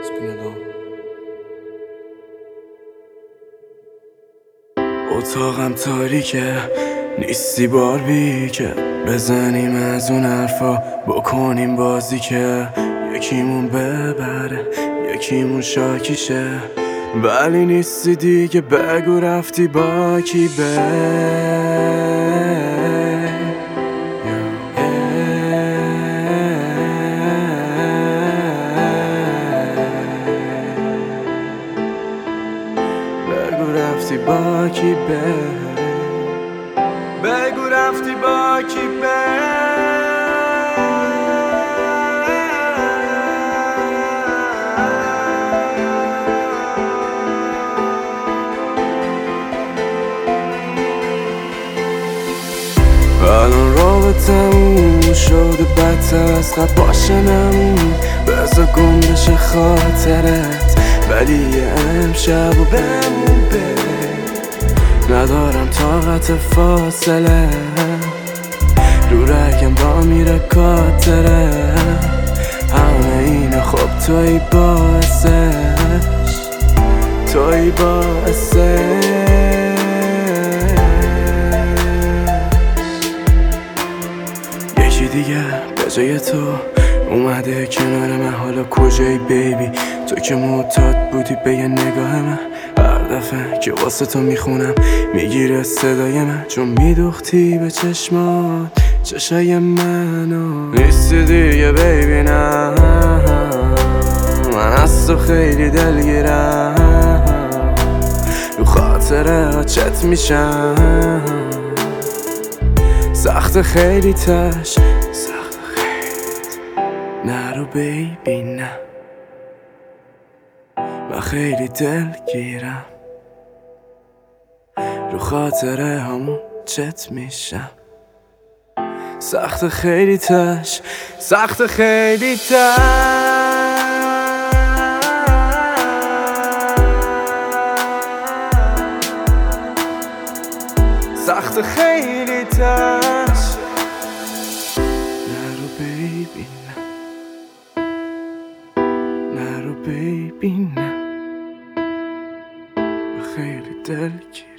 اتاقم تاریکه، نیستی باربی که بزنیم از اون حرفا، بکنیم بازی که یکیمون ببره یکیمون شاکیشه. ولی نیستی دیگه، بگو رفتی با کی بگو رفتی با کی بگو رفتی با کی الان رابطمون شده بدتر از قبل، باشه نمون بذار گم بشه خاطرت، ولی یه امشب و بمون ندارم طاقت فاصله، رو رگم با میره کاتره، همه اینه خب توی باعثش، توی باعثش. یکی دیگه به جای تو اومده کنار من، حالا کجایی بیبی؟ تو که معتاد بودی به یه نگاه من، هر دفعه که واسه تو میخونم میگیره صدای من، چون میدوختی به چشمات چشای منو. نیستی دیگه بیبی نه، من از تو خیلی دلگیرم، رو خاطره ها چت میشم، سخت خیلی تش، سخت خیلی نرو بیبی نه، من خیلی دلگیرم، رو خاطره همون چت میشم، سخت خیلی تش، سخت خیلی تش، سخت خیلی تش. نرو بیبی نه، نرو بیبی نه، خیلی دلگیرم.